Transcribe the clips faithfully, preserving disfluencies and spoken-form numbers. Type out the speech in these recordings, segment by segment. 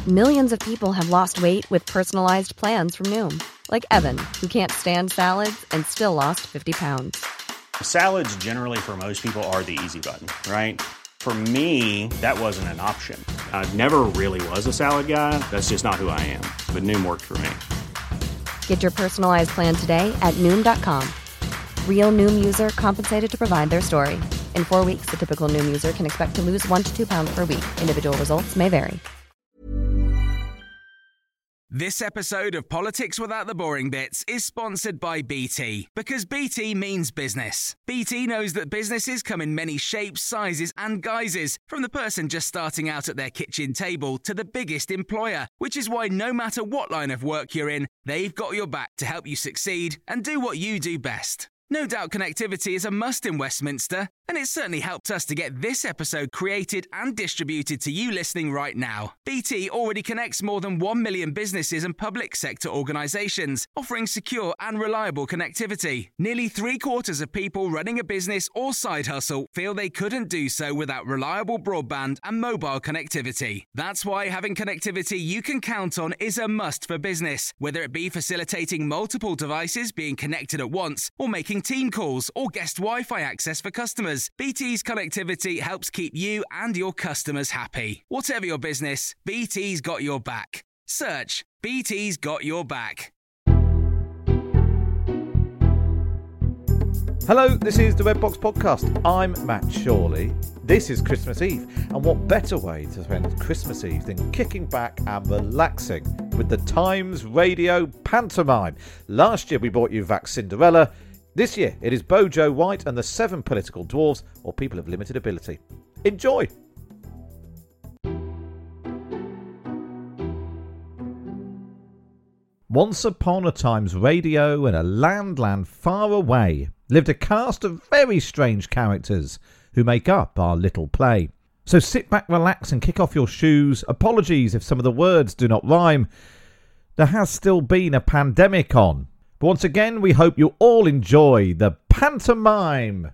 Millions of people have lost weight with personalized plans from Noom. Like Evan, who can't stand salads and still lost fifty pounds. Salads generally for most people are the easy button, right? For me, that wasn't an option. I never really was a salad guy. That's just not who I am. But Noom worked for me. Get your personalized plan today at Noom dot com. Real Noom user compensated to provide their story. In four weeks, the typical Noom user can expect to lose one to two pounds per week. Individual results may vary. This episode of Politics Without the Boring Bits is sponsored by B T, because B T means business. B T knows that businesses come in many shapes, sizes and guises, from the person just starting out at their kitchen table to the biggest employer, which is why no matter what line of work you're in, they've got your back to help you succeed and do what you do best. No doubt connectivity is a must in Westminster, and it's certainly helped us to get this episode created and distributed to you listening right now. B T already connects more than one million businesses and public sector organisations, offering secure and reliable connectivity. Nearly three quarters of people running a business or side hustle feel they couldn't do so without reliable broadband and mobile connectivity. That's why having connectivity you can count on is a must for business, whether it be facilitating multiple devices being connected at once or making team calls or guest Wi-Fi access for customers. B T's connectivity helps keep you and your customers happy. Whatever your business, B T's got your back. Search B T's got your back. Hello, this is the Red Box Podcast. I'm Matt Shawley. This is Christmas Eve, and what better way to spend Christmas Eve than kicking back and relaxing with the Times Radio pantomime. Last year we brought you Vax Cinderella. This year, it is Bojo White and the Seven Political Dwarves, or People of Limited Ability. Enjoy! Once upon a time's radio in a land, land far away, lived a cast of very strange characters who make up our little play. So sit back, relax and kick off your shoes. Apologies if some of the words do not rhyme. There has still been a pandemic on. But once again, we hope you all enjoy the pantomime.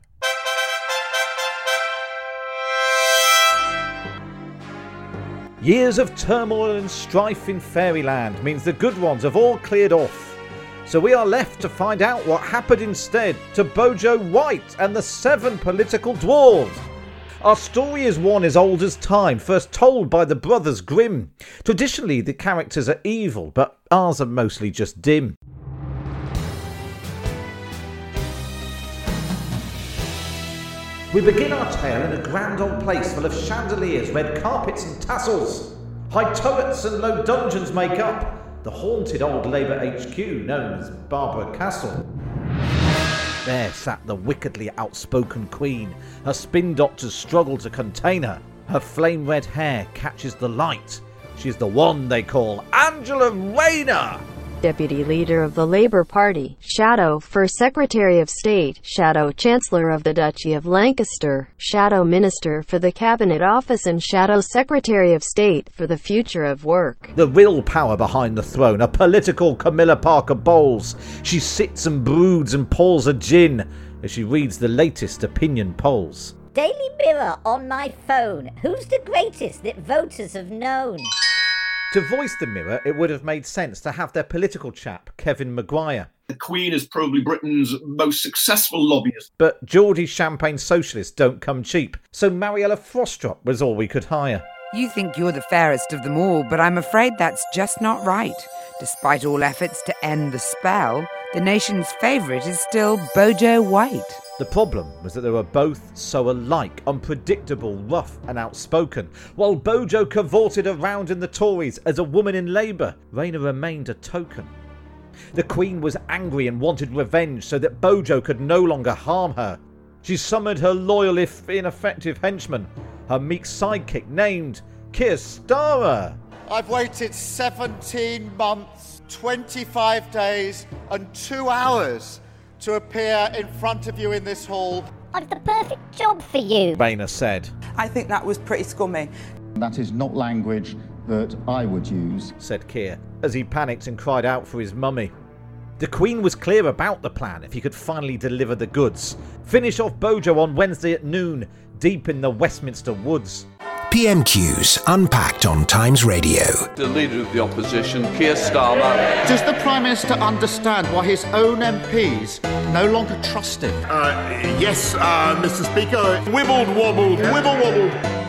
Years of turmoil and strife in fairyland means the good ones have all cleared off. So we are left to find out what happened instead to Bojo White and the Seven Political Dwarves. Our story is one as old as time, first told by the Brothers Grimm. Traditionally, the characters are evil, but ours are mostly just dim. We begin our tale in a grand old place full of chandeliers, red carpets and tassels. High turrets and low dungeons make up the haunted old Labour H Q known as Barbara Castle. There sat the wickedly outspoken Queen. Her spin doctors struggle to contain her. Her flame-red hair catches the light. She's the one they call Angela Rayner. Deputy Leader of the Labour Party, Shadow First Secretary of State, Shadow Chancellor of the Duchy of Lancaster, Shadow Minister for the Cabinet Office and Shadow Secretary of State for the Future of Work. The real power behind the throne, a political Camilla Parker Bowles. She sits and broods and pours a gin as she reads the latest opinion polls. Daily Mirror on my phone. Who's the greatest that voters have known? To voice the Mirror, it would have made sense to have their political chap, Kevin Maguire. The Queen is probably Britain's most successful lobbyist. But Geordie Champagne socialists don't come cheap, so Mariella Frostrop was all we could hire. You think you're the fairest of them all, but I'm afraid that's just not right. Despite all efforts to end the spell, the nation's favourite is still Bojo White. The problem was that they were both so alike, unpredictable, rough and outspoken. While Bojo cavorted around in the Tories as a woman in Labour, Rayner remained a token. The Queen was angry and wanted revenge so that Bojo could no longer harm her. She summoned her loyal if ineffective henchman, her meek sidekick named Keir Starmer. I've waited seventeen months, twenty-five days and two hours to appear in front of you in this hall. I've the perfect job for you, Rayner said. I think that was pretty scummy. That is not language that I would use, said Keir, as he panicked and cried out for his mummy. The Queen was clear about the plan if he could finally deliver the goods. Finish off Bojo on Wednesday at noon, deep in the Westminster woods. P M Qs Unpacked on Times Radio. The Leader of the Opposition, Keir Starmer. Does the Prime Minister understand why his own M Ps no longer trust him? Uh, yes, uh, Mister Speaker. Wibbled, wobbled, wibble, wobbled.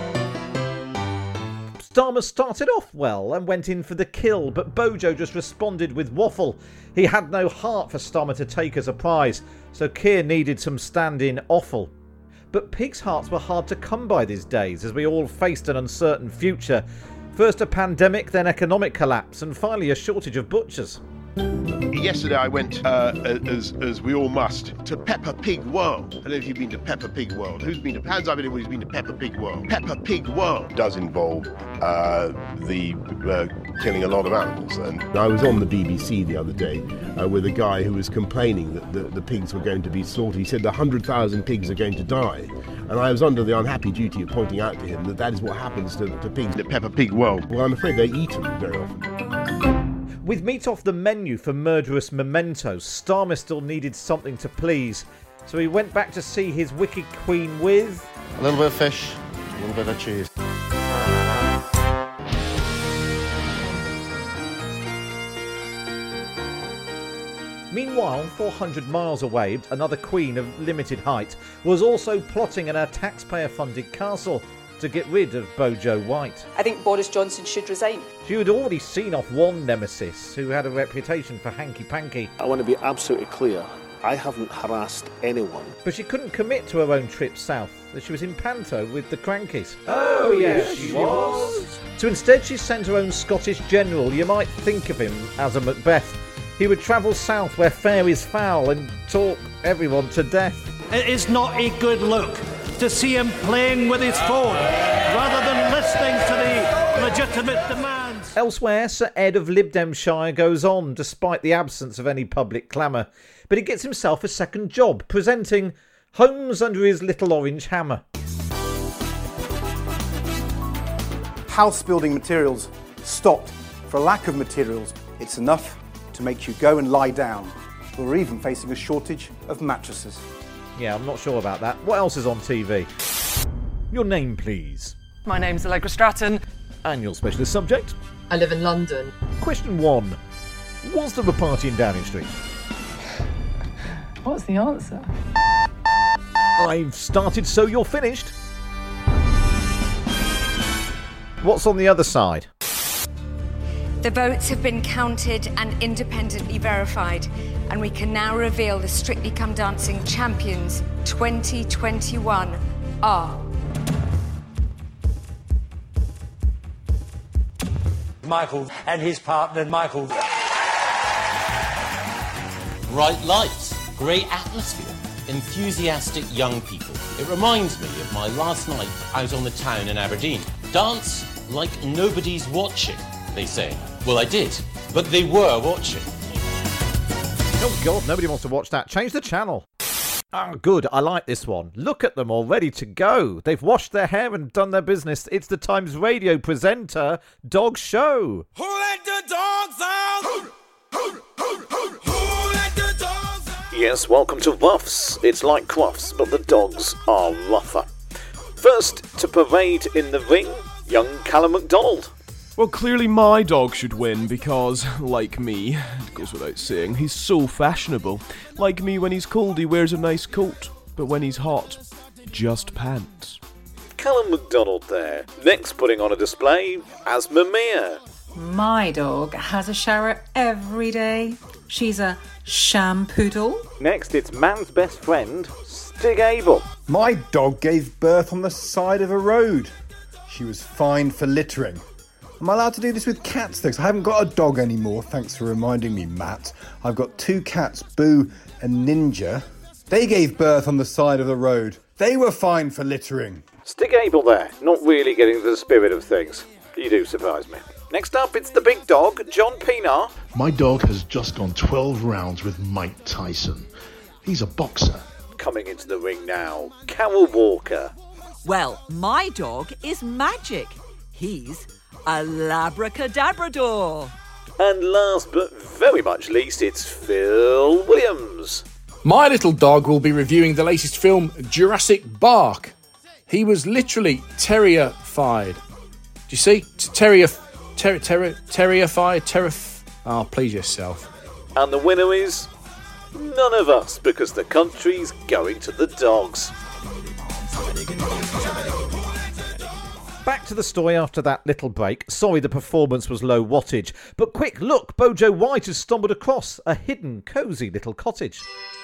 Starmer started off well and went in for the kill, but Bojo just responded with waffle. He had no heart for Starmer to take as a prize, so Keir needed some stand-in offal. But pigs' hearts were hard to come by these days as we all faced an uncertain future. First a pandemic, then economic collapse, and finally a shortage of butchers. Yesterday I went, uh, as as we all must, to Peppa Pig World. I don't know if you've been to Peppa Pig World. Who's been to? Hands up anyone who's been to Peppa Pig World. Peppa Pig World does involve uh, the uh, killing a lot of animals. And I was on the B B C the other day uh, with a guy who was complaining that the, the pigs were going to be slaughtered. He said one hundred thousand pigs are going to die. And I was under the unhappy duty of pointing out to him that that is what happens to, to pigs at Peppa Pig World. Well, I'm afraid they eat them very often. With meat off the menu for murderous mementos, Starmer still needed something to please, so he went back to see his wicked queen with... a little bit of fish, a little bit of cheese. Meanwhile, four hundred miles away, another queen of limited height was also plotting in her taxpayer-funded castle to get rid of Bojo White. I think Boris Johnson should resign. She had already seen off one nemesis who had a reputation for hanky-panky. I want to be absolutely clear. I haven't harassed anyone. But she couldn't commit to her own trip south, as she was in Panto with the Crankies. Oh, yes, she was. So instead she sent her own Scottish general. You might think of him as a Macbeth. He would travel south where fair is foul and talk everyone to death. It is not a good look to see him playing with his phone rather than listening to the legitimate demands. Elsewhere, Sir Ed of Libdemshire goes on, despite the absence of any public clamour. But he gets himself a second job, presenting Homes Under His Little Orange Hammer. House building materials stopped for lack of materials. It's enough to make you go and lie down. We're even facing a shortage of mattresses. Yeah, I'm not sure about that. What else is on T V? Your name, please. My name's Allegra Stratton. And your specialist subject? I live in London. Question one. Was there a party in Downing Street? What's the answer? I've started, so you're finished. What's on the other side? The votes have been counted and independently verified, and we can now reveal the Strictly Come Dancing champions twenty twenty-one are... Michael and his partner, Michael. Bright lights, great atmosphere, enthusiastic young people. It reminds me of my last night out on the town in Aberdeen. Dance like nobody's watching, they say. Well, I did, but they were watching. Oh God, nobody wants to watch that. Change the channel. Oh, good. I like this one. Look at them all ready to go. They've washed their hair and done their business. It's the Times Radio presenter, Dog Show. Who let the dogs out? Who, who, who, who, who let the dogs out? Yes, welcome to Ruffs. It's like Crufts, but the dogs are rougher. First to parade in the ring, young Callum MacDonald. Well, clearly my dog should win because, like me, it goes without saying, he's so fashionable. Like me, when he's cold he wears a nice coat, but when he's hot, just pants. Callum MacDonald there. Next putting on a display, Asma Mir. My dog has a shower every day. She's a shampoodle. Next, it's man's best friend, Stig Abel. My dog gave birth on the side of a road. She was fined for littering. Am I allowed to do this with cats, though? 'Cause I haven't got a dog anymore. Thanks for reminding me, Matt. I've got two cats, Boo and Ninja. They gave birth on the side of the road. They were fined for littering. Stig Abel there, not really getting to the spirit of things. You do surprise me. Next up, it's the big dog, John Pienaar. My dog has just gone twelve rounds with Mike Tyson. He's a boxer. Coming into the ring now, Carol Walker. Well, my dog is Magic. He's a Labracadabrador. And last but very much least, it's Phil Williams. My little dog will be reviewing the latest film, Jurassic Bark. He was literally terrified. Do you see? Terrier, ter- ter- terrified, terrif... Oh, please yourself. And the winner is none of us, because the country's going to the dogs. Back to the story after that little break. Sorry the performance was low wattage. But quick, look, Bojo White has stumbled across a hidden, cosy little cottage.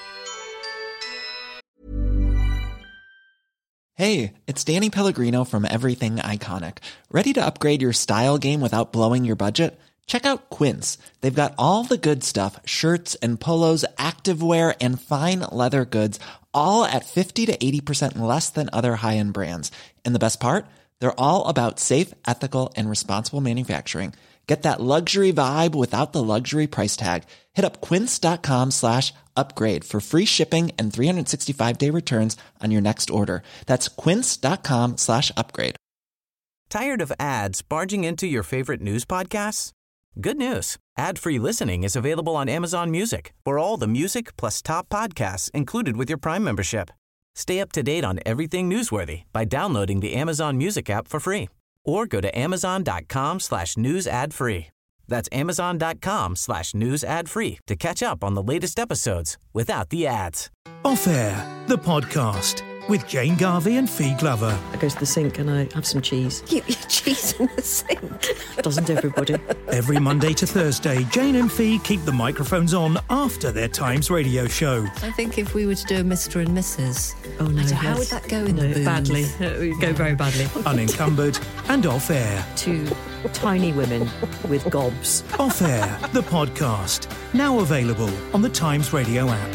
Hey, it's Danny Pellegrino from Everything Iconic. Ready to upgrade your style game without blowing your budget? Check out Quince. They've got all the good stuff, shirts and polos, activewear, and fine leather goods, all at fifty to eighty percent less than other high-end brands. And the best part? They're all about safe, ethical, and responsible manufacturing. Get that luxury vibe without the luxury price tag. Hit up quince.com slash upgrade for free shipping and three sixty-five day returns on your next order. That's quince.com slash upgrade. Tired of ads barging into your favorite news podcasts? Good news. Ad-free listening is available on Amazon Music for all the music plus top podcasts included with your Prime membership. Stay up to date on everything newsworthy by downloading the Amazon Music app for free or go to amazon.com slash news ad free. That's amazon.com slash news ad free to catch up on the latest episodes without the ads. Off Air, the podcast with Jane Garvey and Fee Glover. I go to the sink and I have some cheese. Keep your cheese in the sink. Doesn't everybody? Every Monday to Thursday, Jane and Fee keep the microphones on after their Times radio show. I think if we were to do a Mister and Missus Oh no, so how would that go in no, the booms? Badly. It would go very badly. Unencumbered and Off Air. Two tiny women with gobs. Off Air, the podcast. Now available on the Times Radio app.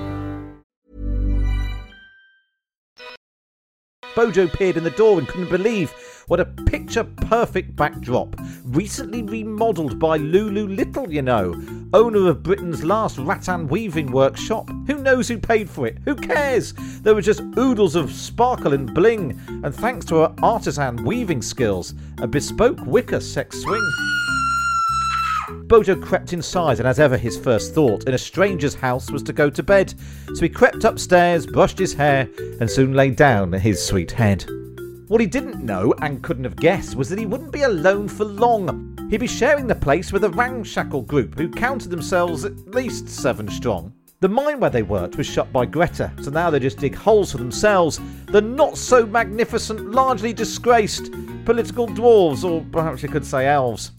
Bojo peered in the door and couldn't believe what a picture-perfect backdrop. Recently remodelled by Lulu Little, you know, owner of Britain's last rattan weaving workshop. Who knows who paid for it? Who cares? There were just oodles of sparkle and bling, and thanks to her artisan weaving skills, a bespoke wicker sex swing. Bojo crept inside, and as ever his first thought in a stranger's house was to go to bed. So he crept upstairs, brushed his hair, and soon lay down on his sweet head. What he didn't know, and couldn't have guessed, was that he wouldn't be alone for long. He'd be sharing the place with a ramshackle group who counted themselves at least seven strong. The mine where they worked was shut by Greta, so now they just dig holes for themselves. The not-so-magnificent, largely disgraced political dwarves, or perhaps you could say elves.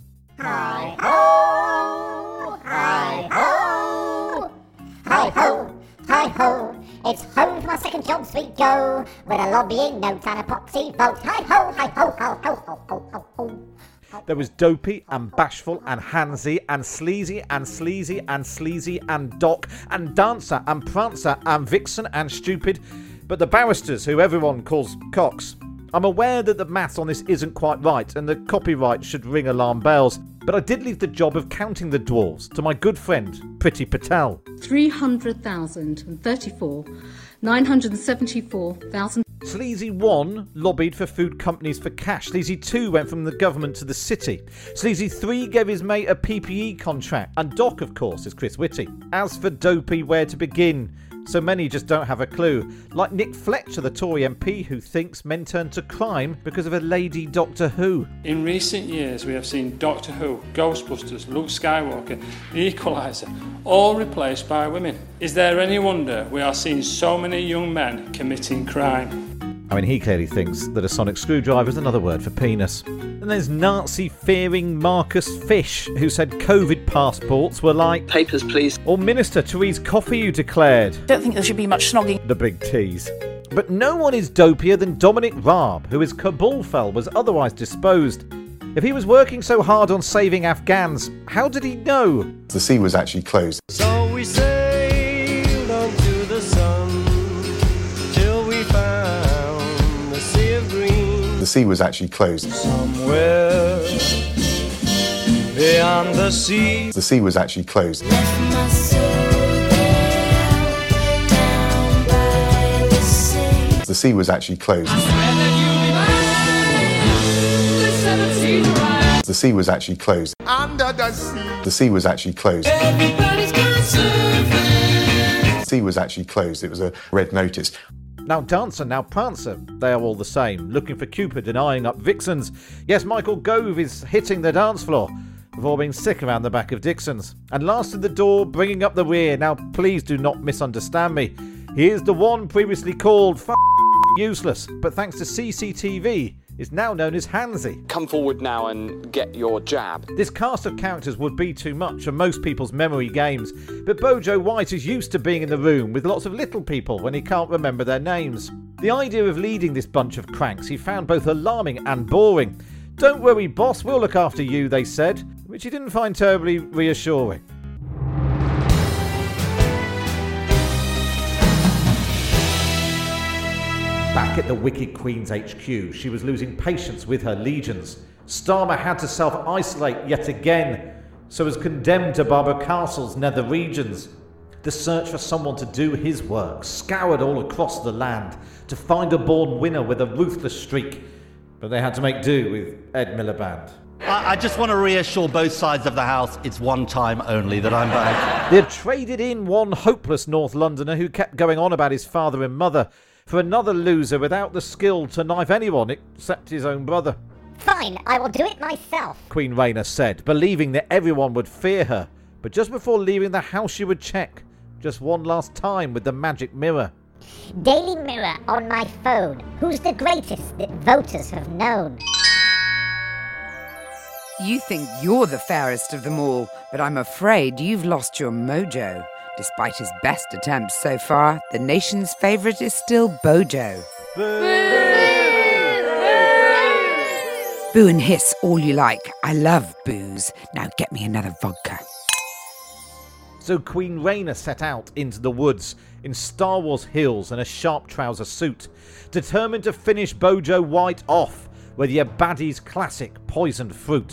Hi-ho! Hi-ho! Hi-ho! Hi-ho! It's home for my second job, sweet go, with a lobbying note and a proxy vote. Hi-ho! Hi-ho! Ho-ho-ho-ho-ho-ho! There was Dopey and Bashful and Hansy and Sleazy and Sleazy and Sleazy and Doc and Dancer and Prancer and Vixen and Stupid, but the barristers who everyone calls cocks. I'm aware that the maths on this isn't quite right and the copyright should ring alarm bells, but I did leave the job of counting the dwarves to my good friend, Priti Patel. three hundred thousand thirty-four, nine hundred seventy-four thousand. Sleazy one lobbied for food companies for cash. Sleazy two went from the government to the city. Sleazy three gave his mate a P P E contract. And Doc, of course, is Chris Whitty. As for Dopey, where to begin? So many just don't have a clue. Like Nick Fletcher, the Tory M P, who thinks men turn to crime because of a lady Doctor Who. In recent years, we have seen Doctor Who, Ghostbusters, Luke Skywalker, The Equalizer, all replaced by women. Is there any wonder we are seeing so many young men committing crime? I mean, he clearly thinks that a sonic screwdriver is another word for penis. And there's Nazi-fearing Marcus Fish, who said COVID passports were like... Papers, please. Or Minister Therese Coffey, who declared... Don't think there should be much snogging. The big tease. But no one is dopier than Dominic Raab, who as Kabul fell was otherwise disposed. If he was working so hard on saving Afghans, how did he know? The sea was actually closed. So we sailed onto the sun till we found the sea of green. The sea was actually closed. Somewhere beyond the sea. The sea was actually closed. Left my soul there, down by the sea. The sea was actually closed. The sea was actually closed. Under the sea. The sea was actually closed. Everybody's got surfing. The sea was actually closed. It was a red notice. now Dancer, now Prancer. They are all the same, looking for Cupid and eyeing up vixens. Yes, Michael Gove is hitting the dance floor before being sick around the back of Dixon's. And last in the door, bringing up the rear. Now, please do not misunderstand me. He is the one previously called f*** useless, but thanks to C C T V, is now known as Hansy. Come forward now and get your jab. This cast of characters would be too much for most people's memory games, but Bojo White is used to being in the room with lots of little people when he can't remember their names. The idea of leading this bunch of cranks he found both alarming and boring. Don't worry, boss, we'll look after you, they said, which he didn't find terribly reassuring. Back at the Wicked Queen's H Q, she was losing patience with her legions. Starmer had to self-isolate yet again, so was condemned to Barbara Castle's nether regions. The search for someone to do his work scoured all across the land to find a born winner with a ruthless streak, but they had to make do with Ed Miliband. I, I just want to reassure both sides of the house it's one time only that I'm back. They had traded in one hopeless North Londoner who kept going on about his father and mother for another loser without the skill to knife anyone except his own brother. Fine, I will do it myself, Queen Rhaena said, believing that everyone would fear her. But just before leaving the house she would check, just one last time with the magic mirror. Daily Mirror on my phone. Who's the greatest that voters have known? You think you're the fairest of them all, but I'm afraid you've lost your mojo. Despite his best attempts so far, the nation's favourite is still Bojo. Boo! Boo and hiss all you like. I love booze. Now get me another vodka. So Queen Rhaena set out into the woods in Star Wars heels and a sharp trouser suit, determined to finish Bojo White off with your baddie's classic poisoned fruit.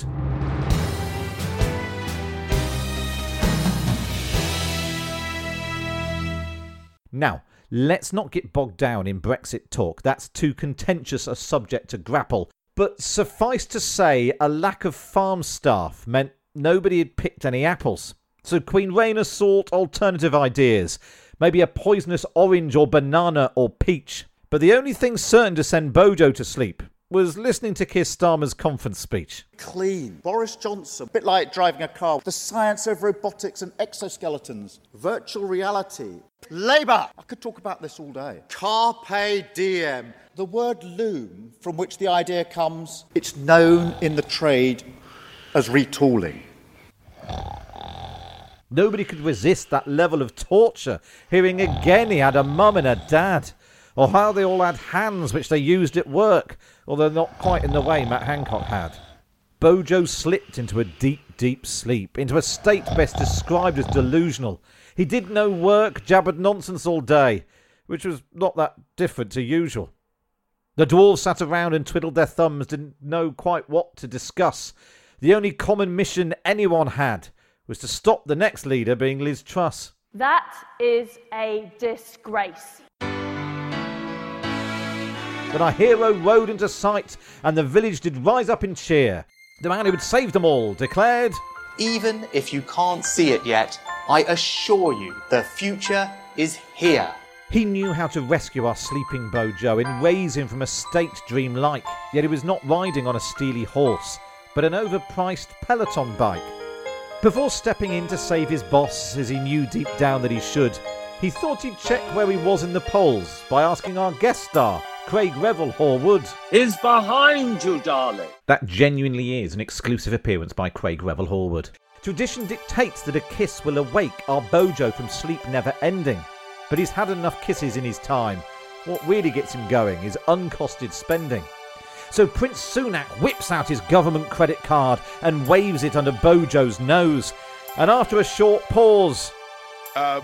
Now, let's not get bogged down in Brexit talk. That's too contentious a subject to grapple. But suffice to say, a lack of farm staff meant nobody had picked any apples. So Queen Rhaena sought alternative ideas. Maybe a poisonous orange or banana or peach. But the only thing certain to send Bojo to sleep was listening to Keir Starmer's conference speech. Clean. Boris Johnson. A bit like driving a car. The science of robotics and exoskeletons. Virtual reality. Labour. I could talk about this all day. Carpe diem. The word loom, from which the idea comes, it's known in the trade as retooling. Nobody could resist that level of torture, hearing again he had a mum and a dad, or how they all had hands which they used at work, although not quite in the way Matt Hancock had. Bojo slipped into a deep, deep sleep, into a state best described as delusional. He did no work, jabbered nonsense all day, which was not that different to usual. The dwarves sat around and twiddled their thumbs, didn't know quite what to discuss. The only common mission anyone had was to stop the next leader being Liz Truss. That is a disgrace. When our hero rode into sight and the village did rise up in cheer, the man who had saved them all declared, "Even if you can't see it yet, I assure you the future is here." He knew how to rescue our sleeping Bojo and raise him from a state dream-like, yet he was not riding on a steely horse, but an overpriced Peloton bike. Before stepping in to save his boss, as he knew deep down that he should, he thought he'd check where he was in the polls by asking our guest star, Craig Revel Horwood. Is behind you, darling. That genuinely is an exclusive appearance by Craig Revel Horwood. Tradition dictates that a kiss will awake our Bojo from sleep never ending. But he's had enough kisses in his time. What really gets him going is uncosted spending. So Prince Sunak whips out his government credit card and waves it under Bojo's nose. And after a short pause... Uh...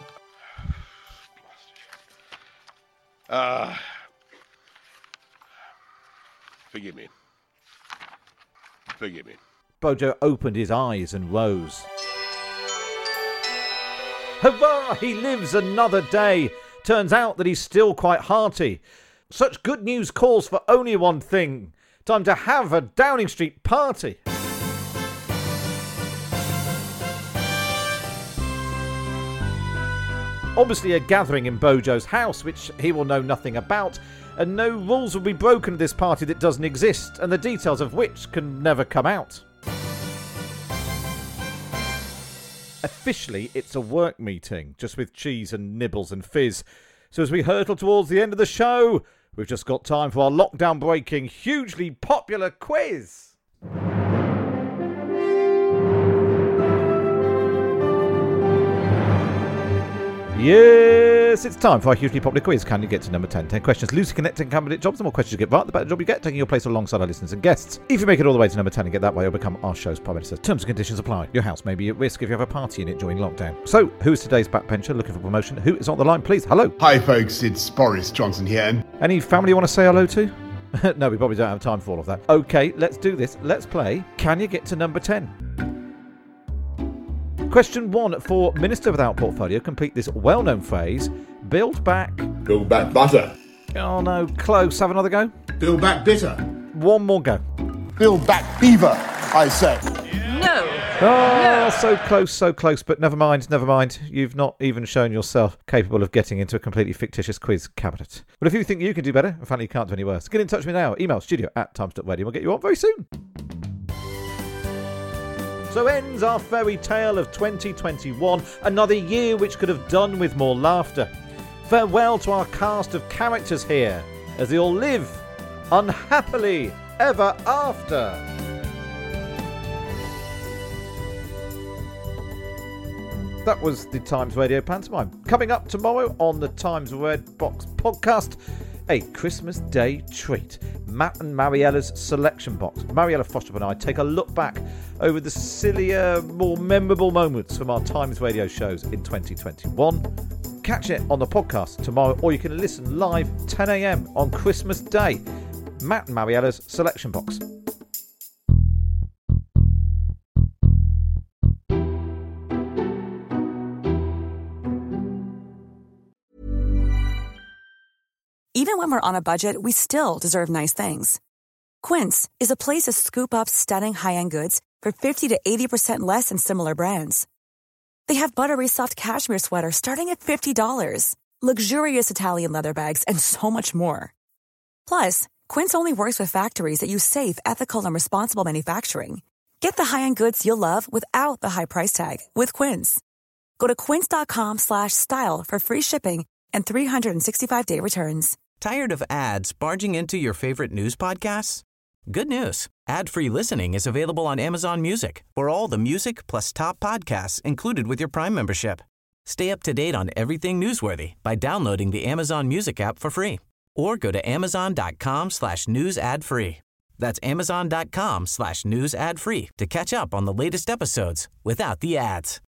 Uh... Forgive me. Forgive me. Bojo opened his eyes and rose. Hurrah! He lives another day. Turns out that he's still quite hearty. Such good news calls for only one thing. Time to have a Downing Street party. obviously a gathering in Bojo's house, which he will know nothing about, and no rules will be broken at this party that doesn't exist, and the details of which can never come out. Officially, it's a work meeting, just with cheese and nibbles and fizz. So as we hurtle towards the end of the show, we've just got time for our lockdown-breaking, hugely popular quiz. Yes, it's time for our hugely popular quiz. Can you get to number ten? ten questions loosely connecting candidate jobs. The more questions you get right, the better job you get, taking your place alongside our listeners and guests. If you make it all the way to number ten and get that way, you'll become our show's Prime Minister. Terms and conditions apply. Your house may be at risk if you have a party in it during lockdown. So, who is today's backbencher looking for promotion? Who is on the line, please? Hello. Hi, folks. It's Boris Johnson here. Any family you want to say hello to? No, we probably don't have time for all of that. Okay, let's do this. Let's play Can You Get to Number ten? Question one for Minister Without Portfolio. Complete this well-known phrase. Build back... Build back butter. Oh, no. Close. Have another go. Build back bitter. One more go. Build back beaver, I say. No. Oh, no. So close, so close. But never mind, never mind. You've not even shown yourself capable of getting into a completely fictitious quiz cabinet. But if you think you can do better, apparently you can't do any worse. Get in touch with me now. Email studio at times dot radio. We'll get you on very soon. So ends our fairy tale of twenty twenty-one, another year which could have done with more laughter. Farewell to our cast of characters here, as they all live unhappily ever after. That was the Times Radio pantomime. Coming up tomorrow on the Times Red Box podcast, a Christmas Day treat. Matt and Mariella's selection box. Mariella Foster and I take a look back over the sillier, more memorable moments from our Times Radio shows in twenty twenty-one. Catch it on the podcast tomorrow, or you can listen live ten a.m. on Christmas Day. Matt and Mariella's selection box. Even when we're on a budget, we still deserve nice things. Quince is a place to scoop up stunning high-end goods for fifty to eighty percent less than similar brands. They have buttery soft cashmere sweaters starting at fifty dollars, luxurious Italian leather bags, and so much more. Plus, Quince only works with factories that use safe, ethical, and responsible manufacturing. Get the high-end goods you'll love without the high price tag with Quince. Go to quince.com slash style for free shipping and three sixty-five day returns. Tired of ads barging into your favorite news podcasts? Good news. Ad-free listening is available on Amazon Music for all the music plus top podcasts included with your Prime membership. Stay up to date on everything newsworthy by downloading the Amazon Music app for free or go to amazon.com slash news ad free. That's amazon.com slash news ad free to catch up on the latest episodes without the ads.